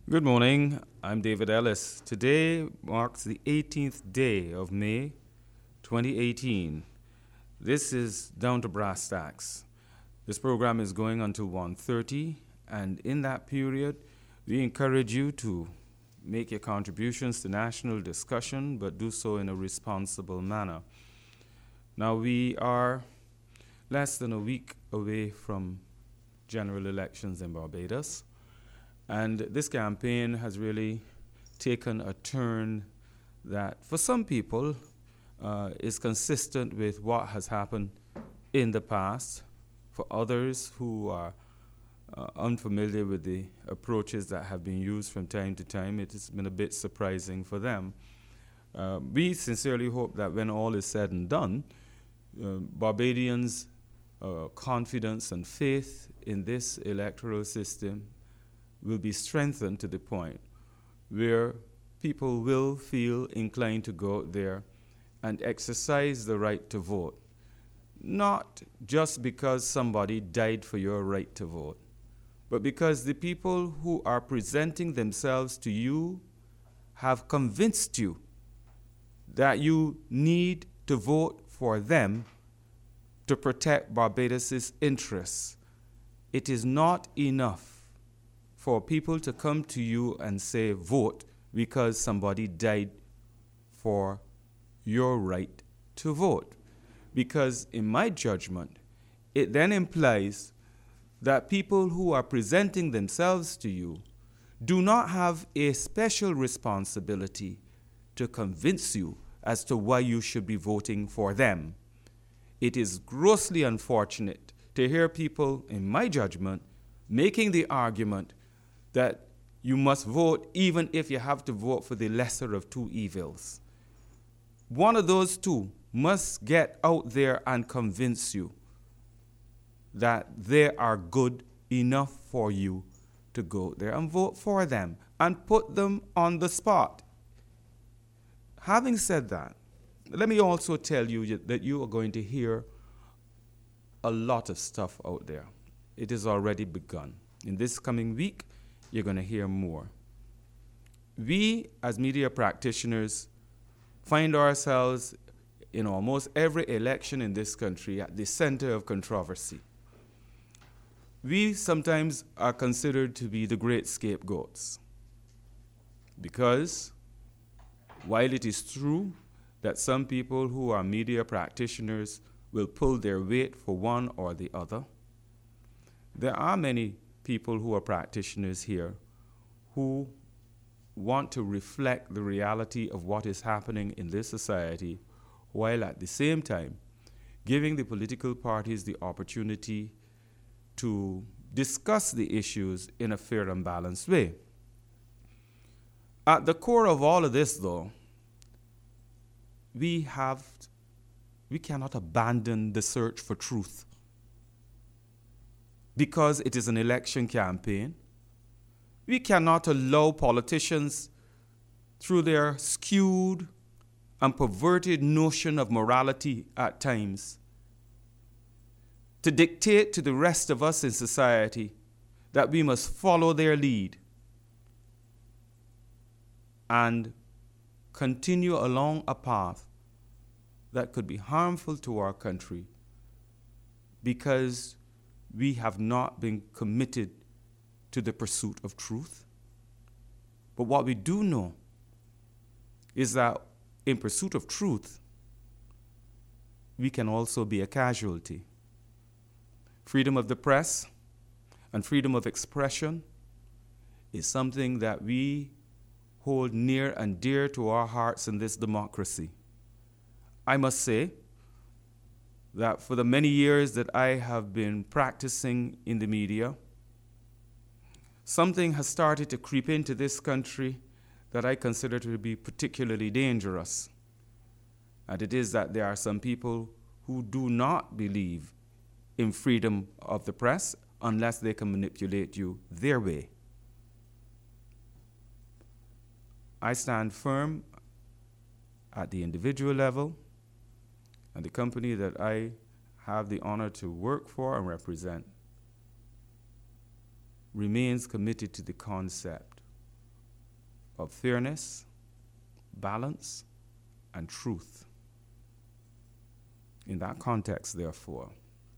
Good morning. I'm David Ellis. Today marks the 18th day of May 2018. This is Down to Brass Tacks. This program is going until 1:30, and in that period, we encourage you to make your contributions to national discussion, but do so in a responsible manner. Now, we are less than a week away from general elections in Barbados. And this campaign has really taken a turn that, for some people, is consistent with what has happened in the past. For others who are unfamiliar with the approaches that have been used from time to time, it has been a bit surprising for them. We sincerely hope that when all is said and done, Barbadians' confidence and faith in this electoral system will be strengthened to the point where people will feel inclined to go out there and exercise the right to vote, not just because somebody died for your right to vote, but because the people who are presenting themselves to you have convinced you that you need to vote for them to protect Barbados' interests. It is not enough for people to come to you and say, vote, because somebody died for your right to vote. Because in my judgment, it then implies that people who are presenting themselves to you do not have a special responsibility to convince you as to why you should be voting for them. It is grossly unfortunate to hear people, in my judgment, making the argument that you must vote even if you have to vote for the lesser of two evils. One of those two must get out there and convince you that they are good enough for you to go there and vote for them and put them on the spot. Having said that, let me also tell you that you are going to hear a lot of stuff out there. It has already begun. In this coming week, you're going to hear more. We, as media practitioners, find ourselves in almost every election in this country at the center of controversy. We sometimes are considered to be the great scapegoats because while it is true that some people who are media practitioners will pull their weight for one or the other, there are many people who are practitioners here who want to reflect the reality of what is happening in this society, while at the same time giving the political parties the opportunity to discuss the issues in a fair and balanced way. At the core of all of this, though, we cannot abandon the search for truth. Because it is an election campaign, we cannot allow politicians, through their skewed and perverted notion of morality at times, to dictate to the rest of us in society that we must follow their lead and continue along a path that could be harmful to our country because we have not been committed to the pursuit of truth. But what we do know is that in pursuit of truth, we can also be a casualty. Freedom of the press and freedom of expression is something that we hold near and dear to our hearts in this democracy. I must say that for the many years that I have been practicing in the media, something has started to creep into this country that I consider to be particularly dangerous. And it is that there are some people who do not believe in freedom of the press unless they can manipulate you their way. I stand firm at the individual level, and the company that I have the honor to work for and represent remains committed to the concept of fairness, balance, and truth. In that context, therefore,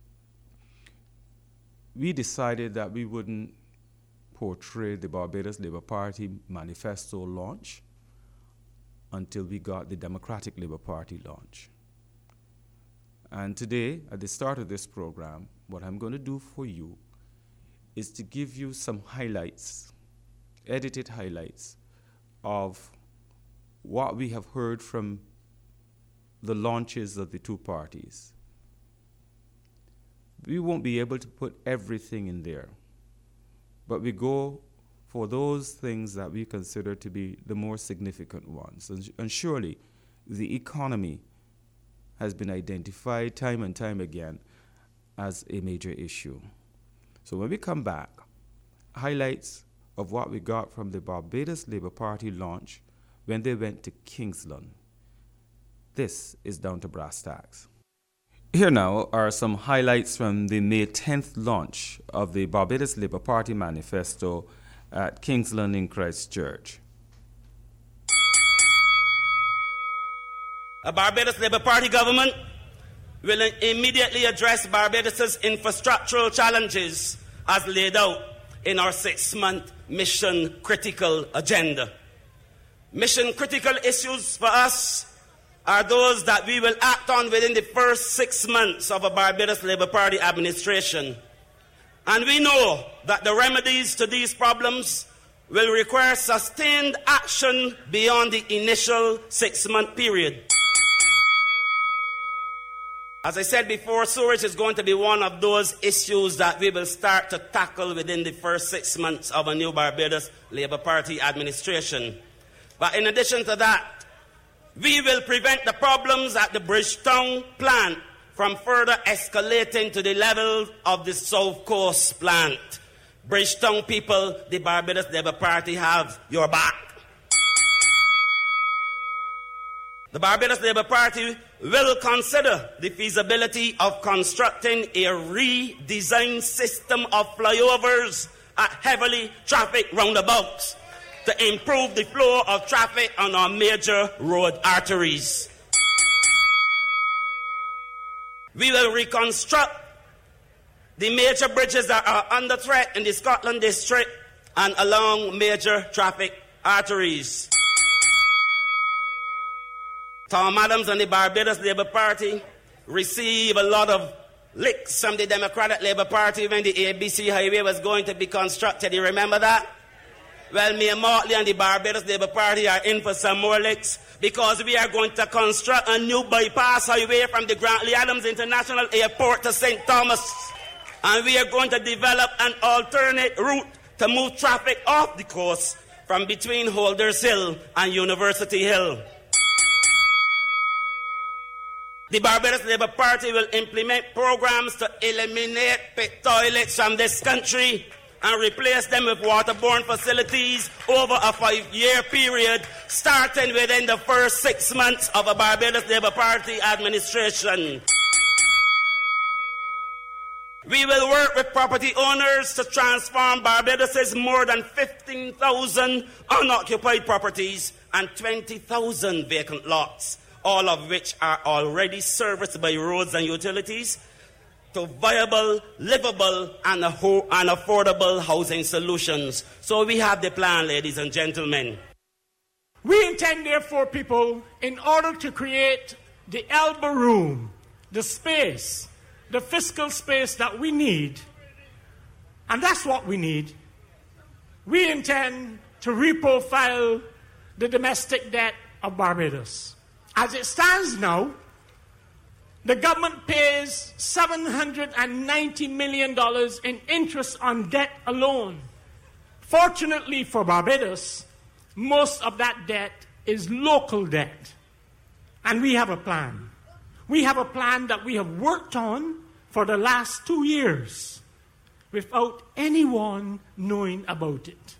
we decided that we wouldn't portray the Barbados Labour Party manifesto launch until we got the Democratic Labour Party launch. And today, at the start of this program, what I'm going to do for you is to give you some highlights, edited highlights, of what we have heard from the launches of the two parties. We won't be able to put everything in there, but we go for those things that we consider to be the more significant ones. And surely the economy has been identified time and time again as a major issue. So when we come back, highlights of what we got from the Barbados Labour Party launch when they went to Kingsland. This is Down to Brass Tacks. Here now are some highlights from the May 10th launch of the Barbados Labour Party manifesto at Kingsland in Christchurch. A Barbados Labour Party government will immediately address Barbados' infrastructural challenges as laid out in our 6-month mission critical agenda. Mission critical issues for us are those that we will act on within the first 6 months of a Barbados Labour Party administration. And we know that the remedies to these problems will require sustained action beyond the initial 6-month period. As I said before, sewerage is going to be one of those issues that we will start to tackle within the first 6 months of a new Barbados Labour Party administration. But in addition to that, we will prevent the problems at the Bridgetown plant from further escalating to the level of the South Coast plant. Bridgetown people, the Barbados Labour Party have your back. The Barbados Labour Party will consider the feasibility of constructing a redesigned system of flyovers at heavily trafficked roundabouts to improve the flow of traffic on our major road arteries. We will reconstruct the major bridges that are under threat in the Scotland district and along major traffic arteries. Tom Adams and the Barbados Labour Party received a lot of licks from the Democratic Labour Party when the ABC highway was going to be constructed. You remember that? Well, me and Motley and the Barbados Labour Party are in for some more licks because we are going to construct a new bypass highway from the Grantley Adams International Airport to St. Thomas. And we are going to develop an alternate route to move traffic off the coast from between Holders Hill and University Hill. The Barbados Labour Party will implement programs to eliminate pit toilets from this country and replace them with waterborne facilities over a 5-year period, starting within the first 6 months of a Barbados Labour Party administration. We will work with property owners to transform Barbados' more than 15,000 unoccupied properties and 20,000 vacant lots, all of which are already serviced by roads and utilities, to viable, livable, and affordable housing solutions. So we have the plan, ladies and gentlemen. We intend, therefore, people, in order to create the elbow room, the space, the fiscal space that we need, and that's what we need, we intend to reprofile the domestic debt of Barbados. As it stands now, the government pays $790 million in interest on debt alone. Fortunately for Barbados, most of that debt is local debt. And we have a plan. We have a plan that we have worked on for the last 2 years without anyone knowing about it.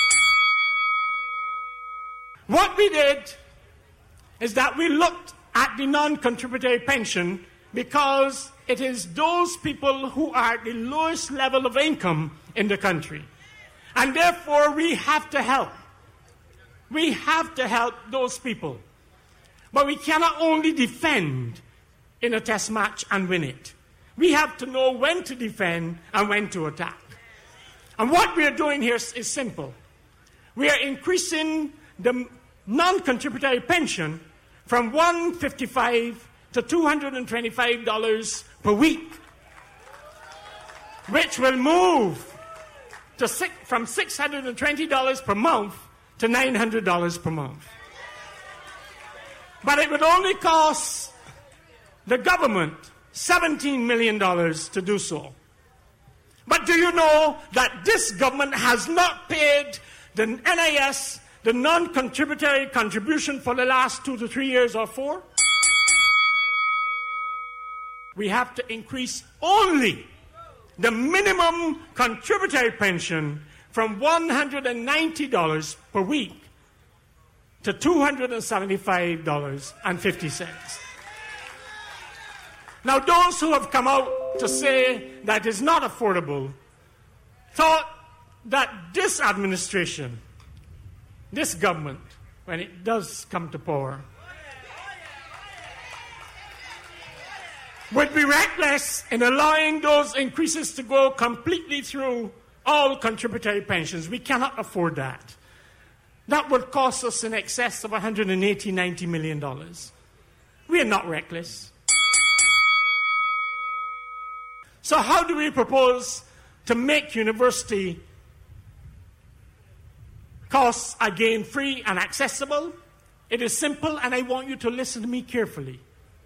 What we did is that we looked at the non-contributory pension because it is those people who are at the lowest level of income in the country. And therefore, we have to help. We have to help those people. But we cannot only defend in a test match and win it. We have to know when to defend and when to attack. And what we are doing here is simple. We are increasing the non-contributory pension from $155 to $225 per week, which will move from $620 per month to $900 per month. But it would only cost the government $17 million to do so. But do you know that this government has not paid the NIS, the non-contributory contribution, for the last 2 to 3 years or 4? We have to increase only the minimum contributory pension from $190 per week to $275.50. Now, those who have come out to say that is not affordable thought that this administration, this government, when it does come to power, would be reckless in allowing those increases to go completely through all contributory pensions. We cannot afford that. That would cost us in excess of $180-90 million. We are not reckless. So how do we propose to make university costs again free and accessible? It is simple, and I want you to listen to me carefully.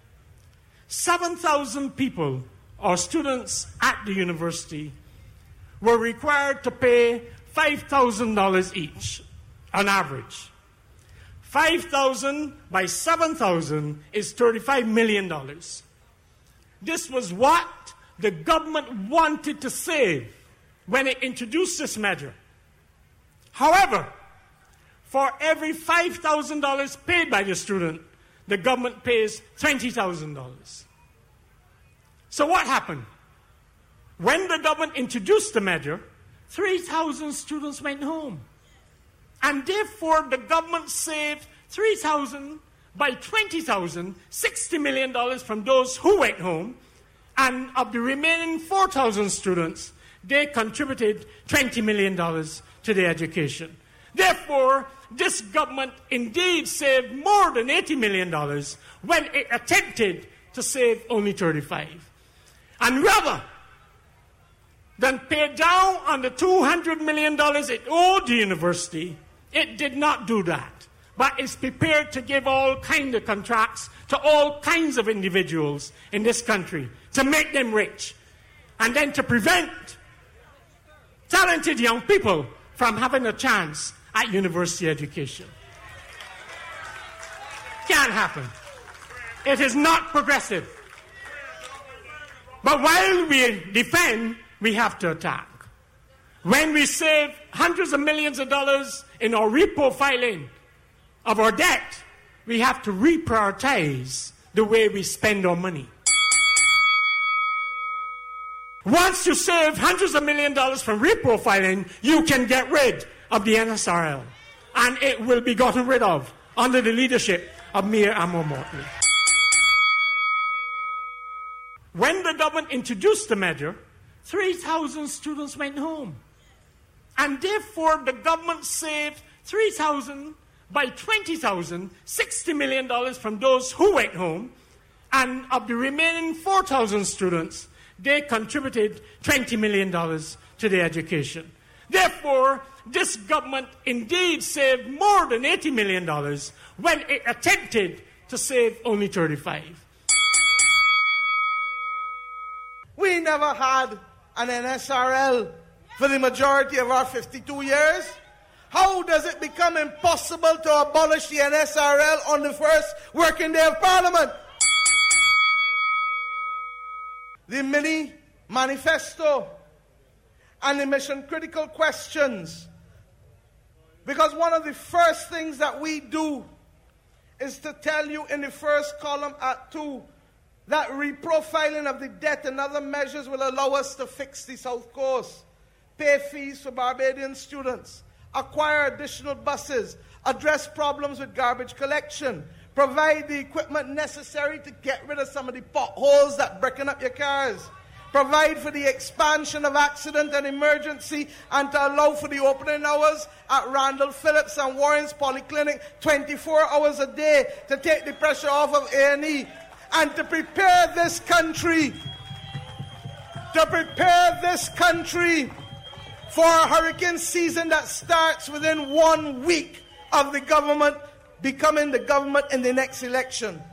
7,000 people or students at the university were required to pay $5,000 each on average. 5,000 by 7,000 is $35 million. This was what the government wanted to save when it introduced this measure. However, for every $5,000 paid by the student, the government pays $20,000. So what happened? When the government introduced the measure, 3,000 students went home. And therefore, the government saved 3,000 by 20,000, $60 million from those who went home. And of the remaining 4,000 students, they contributed $20 million to their education. Therefore, this government indeed saved more than $80 million when it attempted to save only $35. And rather than pay down on the $200 million it owed the university, it did not do that, but is prepared to give all kinds of contracts to all kinds of individuals in this country to make them rich, and then to prevent talented young people from having a chance at university education. Can't happen. It is not progressive. But while we defend, we have to attack. When we save hundreds of millions of dollars in our reprofiling of our debt, we have to reprioritize the way we spend our money. Once you save hundreds of millions of dollars from reprofiling, you can get rid of the NSRL. And it will be gotten rid of under the leadership of Mayor Amor Motley. When the government introduced the measure, 3,000 students went home. And therefore, the government saved 3,000 by 20,000, $60 million from those who went home. And of the remaining 4,000 students, they contributed $20 million to their education. Therefore, this government indeed saved more than $80 million when it attempted to save only $35. We never had an NSRL for the majority of our 52 years. How does it become impossible to abolish the NSRL on the first working day of Parliament? The mini manifesto and the mission critical questions. Because one of the first things that we do is to tell you in the first column at 2 that reprofiling of the debt and other measures will allow us to fix the South Coast, pay fees for Barbadian students, acquire additional buses, address problems with garbage collection, provide the equipment necessary to get rid of some of the potholes that breaking up your cars, provide for the expansion of accident and emergency, and to allow for the opening hours at Randall Phillips and Warren's Polyclinic 24 hours a day to take the pressure off of A&E, and to prepare this country for a hurricane season that starts within 1 week of the government becoming the government in the next election.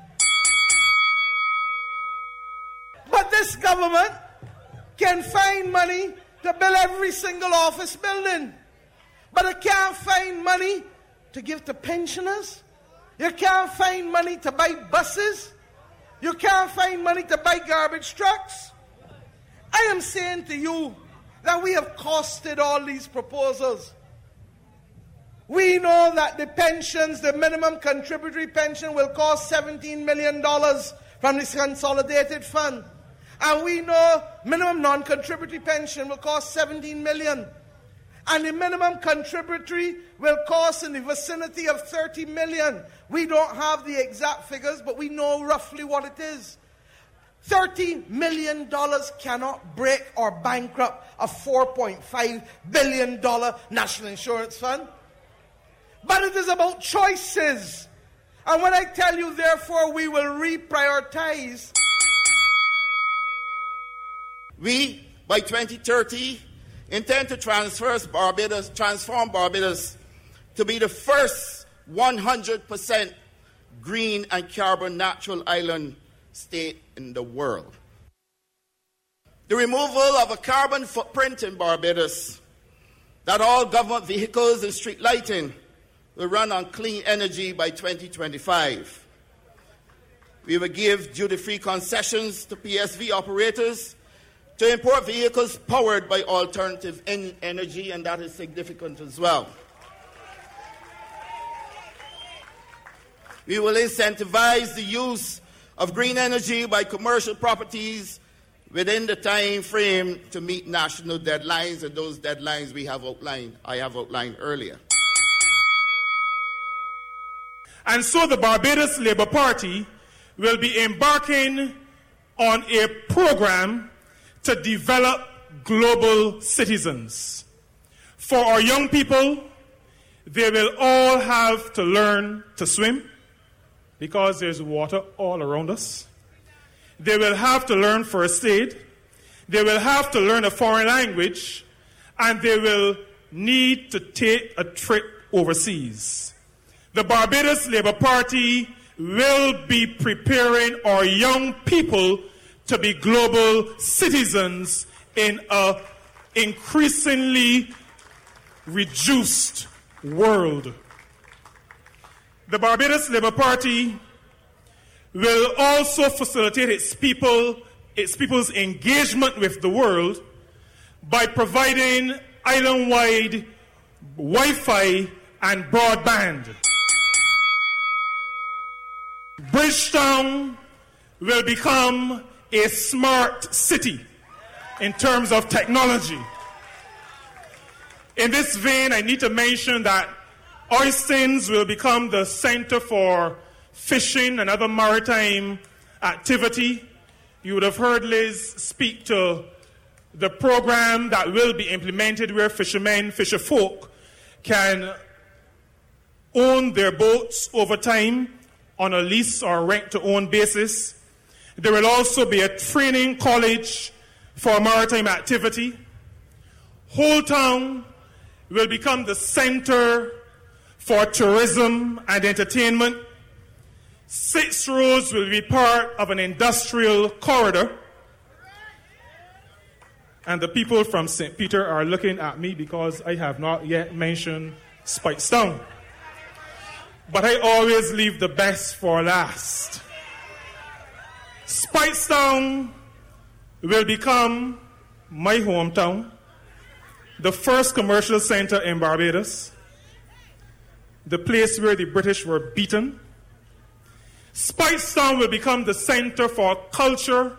But this government can find money to build every single office building, but it can't find money to give to pensioners. You can't find money to buy buses. You can't find money to buy garbage trucks. I am saying to you that we have costed all these proposals. We know that the pensions, the minimum contributory pension, will cost $17 million from this consolidated fund. And we know minimum non-contributory pension will cost $17 million. And the minimum contributory will cost in the vicinity of $30 million. We don't have the exact figures, but we know roughly what it is. $30 million cannot break or bankrupt a $4.5 billion national insurance fund. But it is about choices. And when I tell you, therefore, we will reprioritize. We, by 2030, intend to transform Barbados to be the first 100% green and carbon neutral island state in the world. The removal of a carbon footprint in Barbados, that all government vehicles and street lighting will run on clean energy by 2025. We will give duty-free concessions to PSV operators to import vehicles powered by alternative energy, and that is significant as well. We will incentivize the use of green energy by commercial properties within the time frame to meet national deadlines, and those deadlines I have outlined earlier. And so the Barbados Labour Party will be embarking on a program to develop global citizens. For our young people, they will all have to learn to swim because there's water all around us. They will have to learn first aid. They will have to learn a foreign language, and they will need to take a trip overseas. The Barbados Labour Party will be preparing our young people to be global citizens in an increasingly reduced world. The Barbados Labour Party will also facilitate its people's engagement with the world by providing island-wide Wi-Fi and broadband. Bridgetown will become a smart city in terms of technology. In this vein, I need to mention that Oistins will become the center for fishing and other maritime activity. You would have heard Liz speak to the program that will be implemented where fisherfolk can own their boats over time on a lease or rent-to-own basis. There will also be a training college for maritime activity. Whole Town will become the center for tourism and entertainment. 6 Roads will be part of an industrial corridor. And the people from St. Peter are looking at me because I have not yet mentioned Speightstown. But I always leave the best for last. Speightstown will become my hometown, the first commercial center in Barbados, the place where the British were beaten. Speightstown will become the center for culture,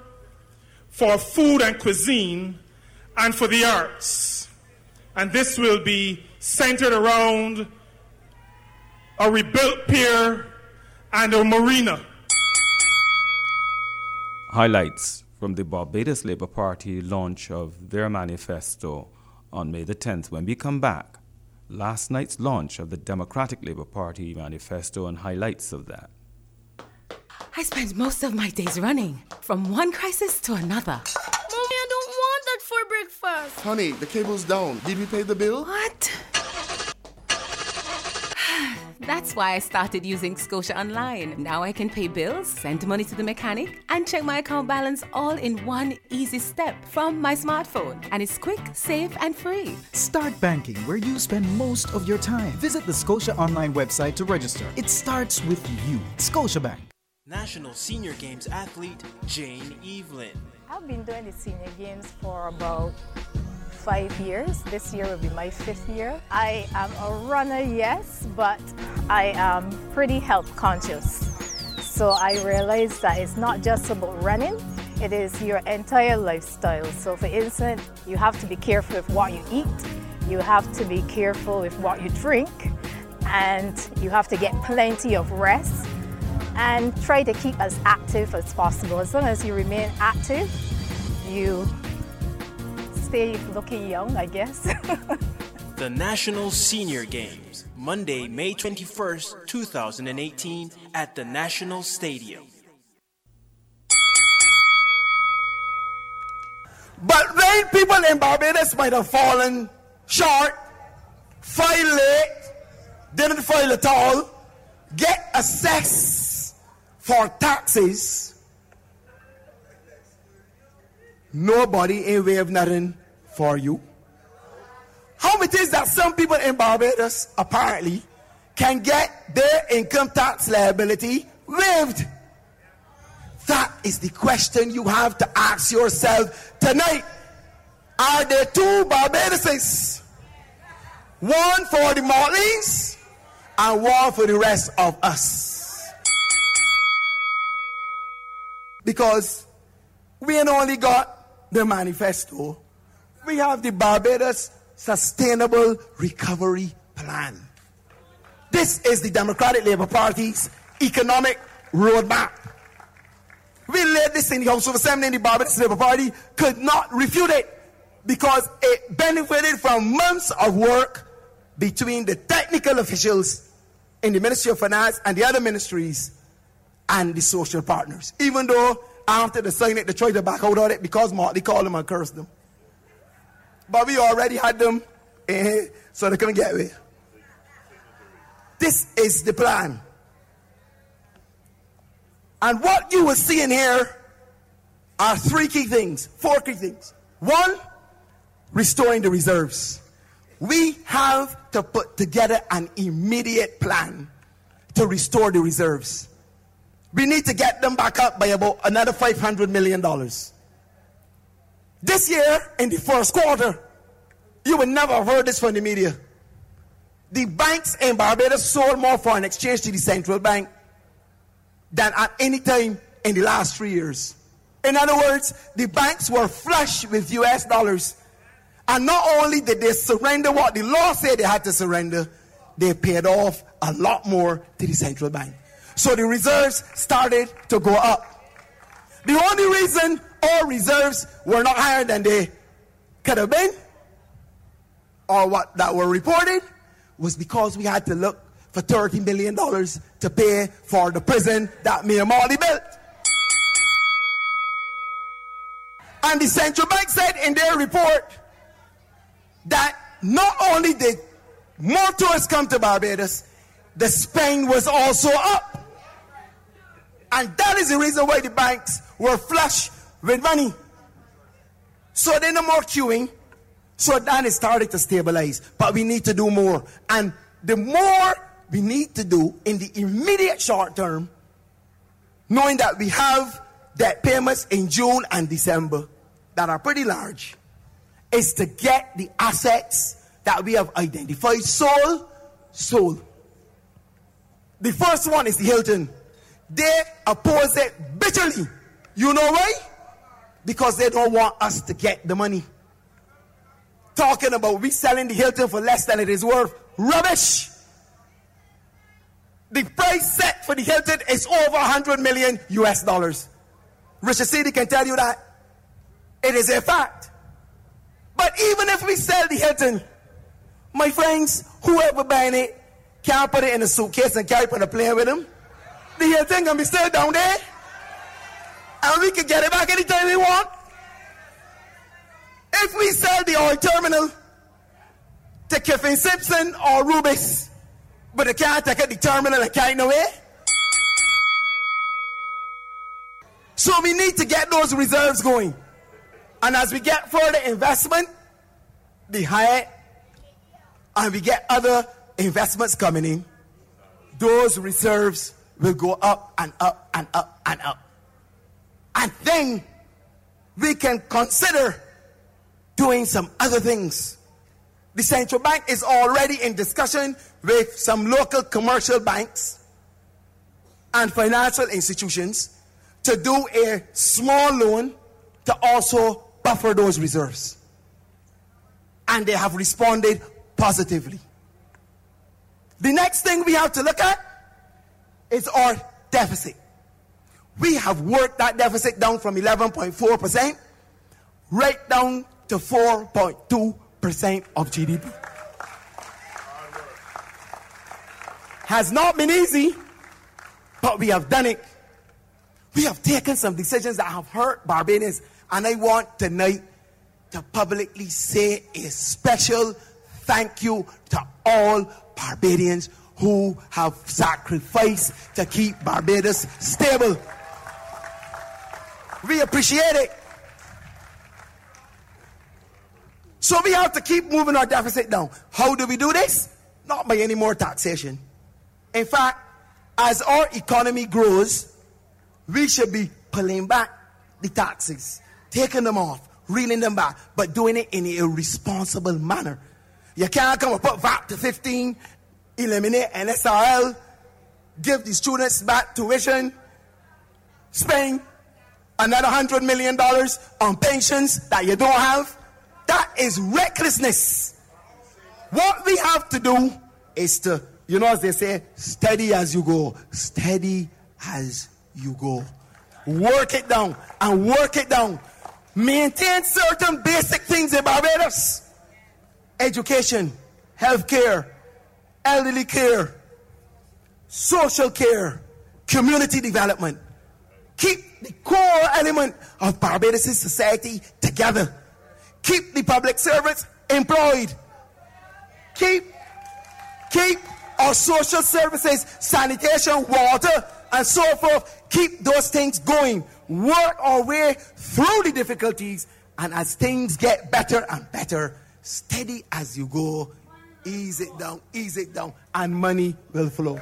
for food and cuisine, and for the arts. And this will be centered around a rebuilt pier and a marina. Highlights from the Barbados Labour Party launch of their manifesto on May the 10th. When we come back, last night's launch of the Democratic Labour Party manifesto and highlights of that. I spend most of my days running from one crisis to another. Mommy, I don't want that for breakfast. Honey, the cable's down. Did we pay the bill? What? That's why I started using Scotia Online. Now I can pay bills, send money to the mechanic, and check my account balance all in one easy step from my smartphone. And it's quick, safe, and free. Start banking where you spend most of your time. Visit the Scotia Online website to register. It starts with you. Scotiabank. National Senior Games athlete Jane Evelyn. I've been doing the Senior Games for about 5 years. This year will be my 5th year. I am a runner, yes, but I am pretty health conscious. So I realized that it's not just about running, it is your entire lifestyle. So for instance, you have to be careful with what you eat, you have to be careful with what you drink, and you have to get plenty of rest and try to keep as active as possible. As long as you remain active, you stay looking young, I guess. The National Senior Games, Monday, May 21st, 2018, at the National Stadium. But when people in Barbados might have fallen short, filed late, didn't file at all, get assessed for taxes, nobody ain't waive nothing for you. How it is that some people in Barbados apparently can get their income tax liability waived? That is the question you have to ask yourself tonight. Are there two Barbadoses? One for the Motleys and one for the rest of us. Because we ain't only got the manifesto, we have the Barbados Sustainable Recovery Plan. This is the Democratic Labour Party's economic roadmap. We laid this in the House of Assembly, and the Barbados Labour Party could not refute it because it benefited from months of work between the technical officials in the Ministry of Finance and the other ministries and the social partners. Even though after the sign it, they tried to back out of it because Motley called them and cursed them. But we already had them in here, so they couldn't get away. This is the plan. And what you will see in here are 4 key things. 1, restoring the reserves. We have to put together an immediate plan to restore the reserves. We need to get them back up by about another $500 million. This year, in the first quarter, you will never have heard this from the media. The banks in Barbados sold more foreign exchange to the central bank than at any time in the last 3 years. In other words, the banks were flush with US dollars. And not only did they surrender what the law said they had to surrender, they paid off a lot more to the central bank. So the reserves started to go up. The only reason our reserves were not higher than they could have been, or what that were reported, was because we had to look for $30 million to pay for the prison that Mayor Morley built. And the central bank said in their report that not only did more tourists come to Barbados, the spend was also up. And that is the reason why the banks were flush with money. So they're no more queuing. So then it started to stabilize. But we need to do more. And the more we need to do in the immediate short term, knowing that we have debt payments in June and December that are pretty large, is to get the assets that we have identified sold. The first one is the Hilton. They oppose it bitterly. You know why? Because they don't want us to get the money. talking about we selling the Hilton for less than it is worth. Rubbish. The price set for the Hilton is over $100 million US. Richard City can tell you that. It is a fact. But even if we sell the Hilton, my friends, whoever buying it can't put it in a suitcase and carry it on a plane with them. The Hilton can be still down there. And we can get it back anytime we want. If we sell the oil terminal to Kiffin Simpson or Rubis, but they can't take it the terminal and carry it away. So we need to get those reserves going. And as we get further investment, the higher, and we get other investments coming in, those reserves will go up and up and up and up. And then we can consider doing some other things. The central bank is already in discussion with some local commercial banks and financial institutions to do a small loan to also buffer those reserves. And they have responded positively. The next thing we have to look at is our deficit. We have worked that deficit down from 11.4% right down to 4.2% of GDP. Has not been easy, but we have done it. We have taken some decisions that have hurt Barbadians, and I want tonight to publicly say a special thank you to all Barbadians who have sacrificed to keep Barbados stable. We appreciate it. So we have to keep moving our deficit down. How do we do this? Not by any more taxation. In fact, as our economy grows, we should be pulling back the taxes, taking them off, reeling them back, but doing it in a responsible manner. You can't come and put VAT to 15, eliminate NSRL, give the students back tuition, spend another $100 million on pensions that you don't have. That is recklessness. What we have to do is to, as they say, steady as you go. Steady as you go. Work it down and work it down. Maintain certain basic things in Barbados. Education, health care, elderly care, social care, community development. Keep the core element of Barbados' society together. Keep the public servants employed. Keep our social services, sanitation, water, and so forth. Keep those things going. Work our way through the difficulties, and as things get better and better, steady as you go, ease it down, and money will flow.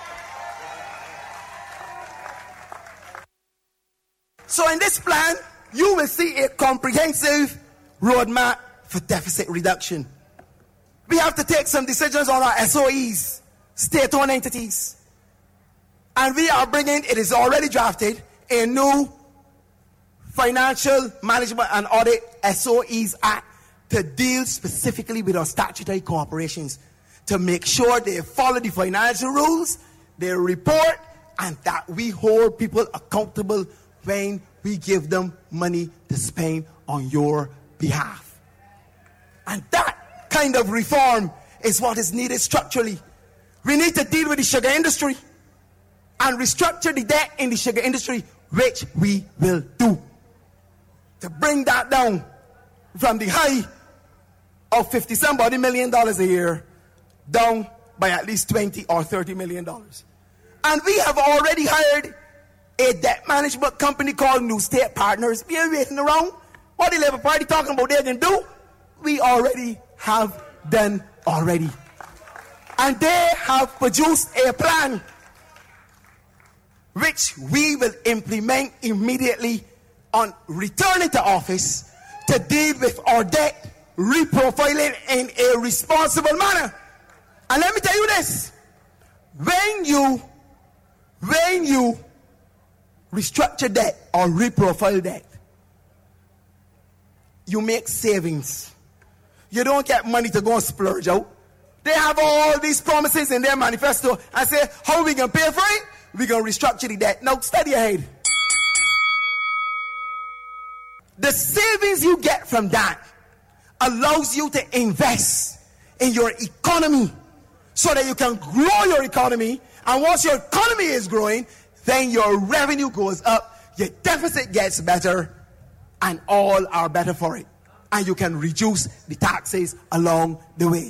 So in this plan, you will see a comprehensive roadmap for deficit reduction. We have to take some decisions on our SOEs, state-owned entities. And we are bringing, it is already drafted, a new Financial Management and Audit SOEs Act to deal specifically with our statutory corporations, to make sure they follow the financial rules, they report, and that we hold people accountable when we give them money to spend on your behalf. And that kind of reform is what is needed structurally. We need to deal with the sugar industry and restructure the debt in the sugar industry, which we will do. To bring that down from the high of $50-somebody million a year down by at least $20 or $30 million. And we have already hired a debt management company called New State Partners. We ain't waiting around. What the Labour Party talking about they can do, we already have done already. And they have produced a plan which we will implement immediately on returning to office to deal with our debt reprofiling in a responsible manner. And let me tell you this, when you restructure debt or reprofile debt, you make savings. you don't get money to go and splurge out. They have all these promises in their manifesto and say, how are we going to pay for it? We're going to restructure the debt. Now, study ahead. The savings you get from that allows you to invest in your economy so that you can grow your economy. And once your economy is growing, then your revenue goes up, your deficit gets better, and all are better for it. And you can reduce the taxes along the way.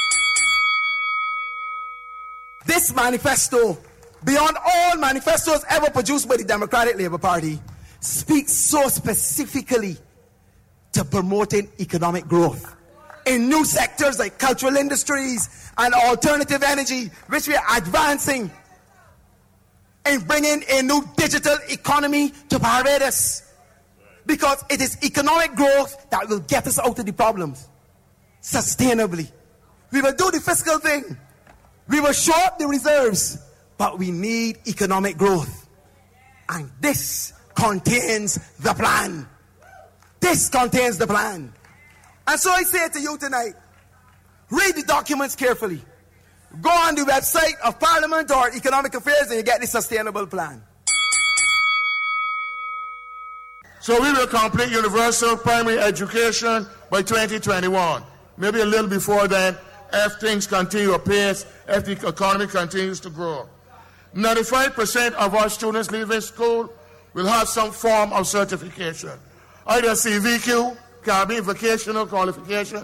This manifesto, beyond all manifestos ever produced by the Democratic Labour Party, speaks so specifically to promoting economic growth in new sectors like cultural industries and alternative energy, which we are advancing, in bringing a new digital economy to Barbados. Because it is economic growth that will get us out of the problems sustainably. We will do the fiscal thing. We will shore up the reserves, but we need economic growth. And this contains the plan. This contains the plan. And so I say to you tonight, read the documents carefully. Go on the website of Parliament or Economic Affairs and you get the sustainable plan. So we will complete universal primary education by 2021. Maybe a little before then, if things continue apace, if the economy continues to grow. 95% of our students leaving school will have some form of certification. Either CVQ, Caribbean Vocational Qualification.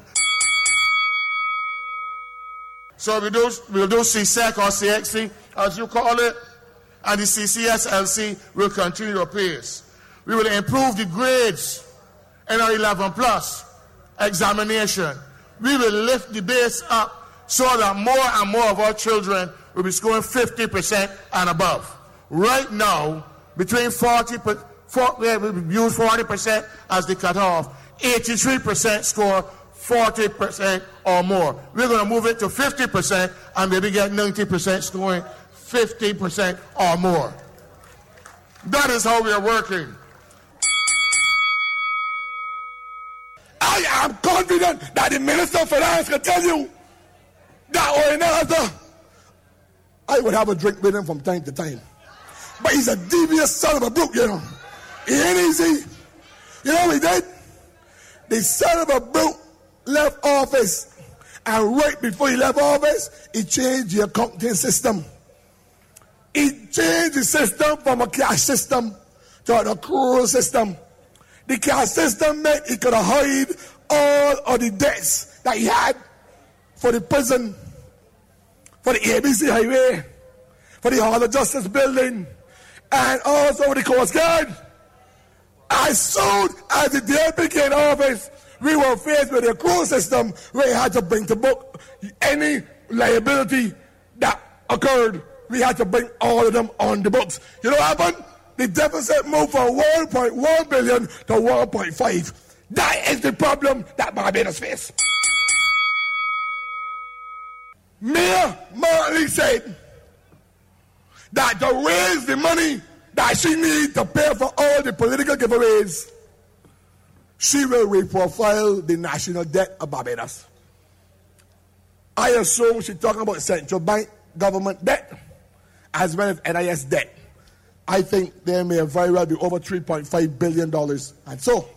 So we'll do CSEC or CXC, as you call it, and the CCSLC will continue apace. We will improve the grades in our 11 plus examination. We will lift the base up so that more and more of our children will be scoring 50% and above. Right now, between 40% as the cutoff, 83% score 40% or more. We're going to move it to 50% and maybe get 90% scoring 50% or more. That is how we are working. I am confident that the Minister of Finance can tell you that or another, I would have a drink with him from time to time. But he's a devious son of a brook, you know. He ain't easy. You know what he did? The son of a brook left office, and right before he left office, he changed the accounting system. He changed the system from a cash system to an accrual system. The cash system meant he could hide all of the debts that he had for the prison, for the ABC Highway, for the Hall of Justice building, and also the Coast Guard. As soon as the DLP came in office, we were faced with a accrual system where we had to bring to book any liability that occurred. We had to bring all of them on the books. You know what happened? The deficit moved from 1.1 billion to 1.5. That is the problem that Barbados face. Mayor Martley said that to raise the money that she needs to pay for all the political giveaways, she will reprofile the national debt of Barbados. I assume she's talking about central bank government debt as well as NIS debt. I think there may very well be over $3.5 billion. And so,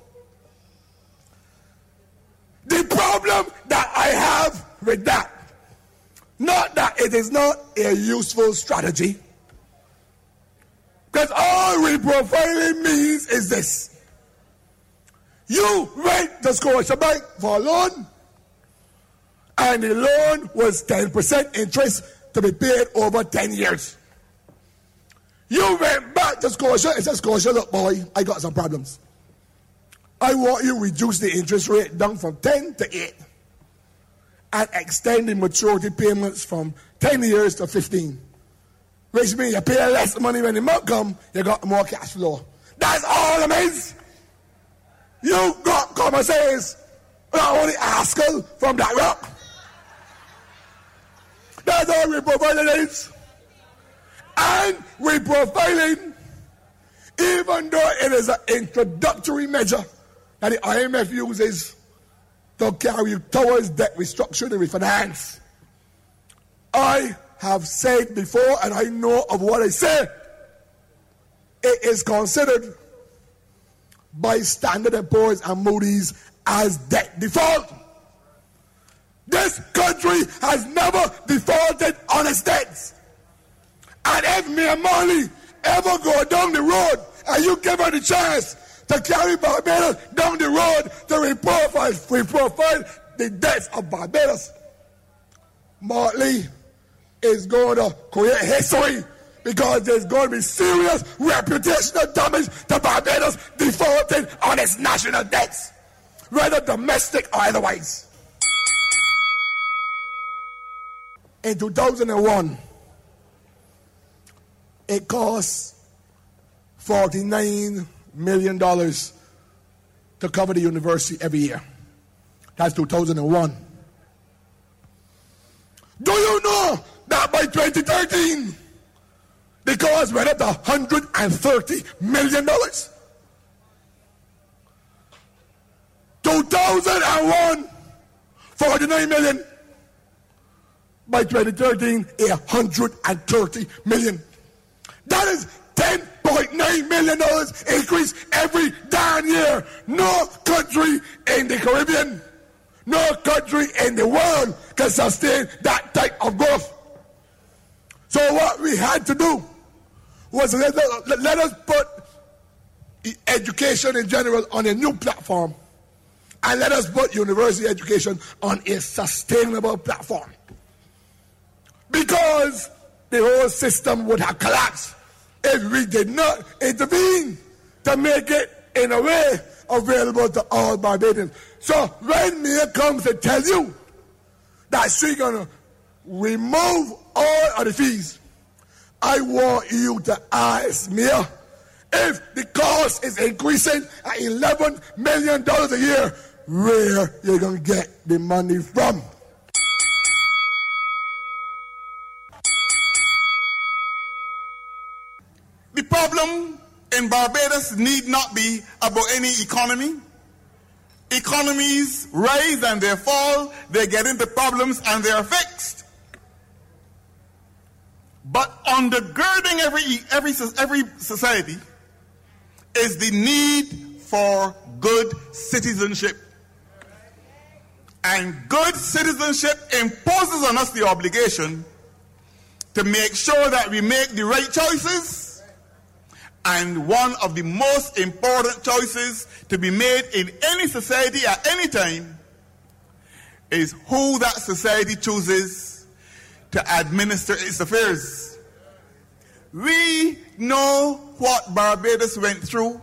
the problem that I have with that, not that it is not a useful strategy, because all reprofiling means is this. You went to Scotiabank for a loan, and the loan was 10% interest to be paid over 10 years. You went back to Scotia and said, Scotia, look, boy, I got some problems. I want you to reduce the interest rate down from 10 to 8 and extend the maturity payments from 10 years to 15. Which means you pay less money when the month comes, you got more cash flow. That's all it means. You got common sense. Not only Haskell from that rock. That's all reprofiling is. And reprofiling, even though it is an introductory measure that the IMF uses, to carry towards debt restructuring and refinance. I have said before, and I know of what I say, it is considered by Standard & Poor's and Moody's as debt default. This country has never defaulted on its debts. And if Mayor Marley ever go down the road and you give her the chance to carry Barbados down the road to reprofile the debts of Barbados, Marley is going to create history, because there's going to be serious reputational damage to Barbados defaulting on its national debts, whether domestic or otherwise. In 2001, it cost $49 million to cover the university every year. That's 2001. Do you know that by 2013, the cost went up to $130 million? 2001, $49 million. By 2013, $130 million. That is $10.9 million increase every damn year. No country in the Caribbean, no country in the world can sustain that type of growth. So what we had to do was let us put education in general on a new platform, and let us put university education on a sustainable platform. Because the whole system would have collapsed if we did not intervene to make it in a way available to all Barbadians. So when Mia comes to tell you that she's going to remove all of the fees, I want you to ask Mia, if the cost is increasing at $11 million a year, where you're going to get the money from? The problem in Barbados need not be about any economy. Economies rise and they fall, they get into problems and they are fixed. But undergirding every society is the need for good citizenship. And good citizenship imposes on us the obligation to make sure that we make the right choices. And one of the most important choices to be made in any society at any time is who that society chooses to administer its affairs. We know what Barbados went through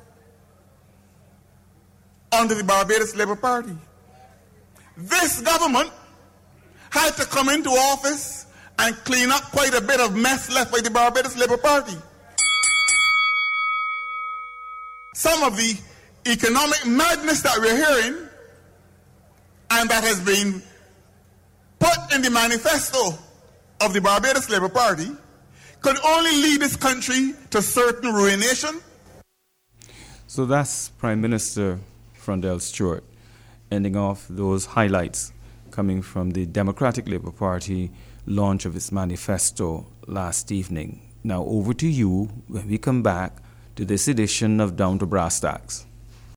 under the Barbados Labour Party. This government had to come into office and clean up quite a bit of mess left by the Barbados Labour Party. Some of the economic madness that we're hearing and that has been put in the manifesto of the Barbados Labour Party could only lead this country to certain ruination. So that's Prime Minister Frondell Stewart ending off those highlights coming from the Democratic Labour Party launch of its manifesto last evening. Now over to you when we come back to this edition of Down to Brass Tacks.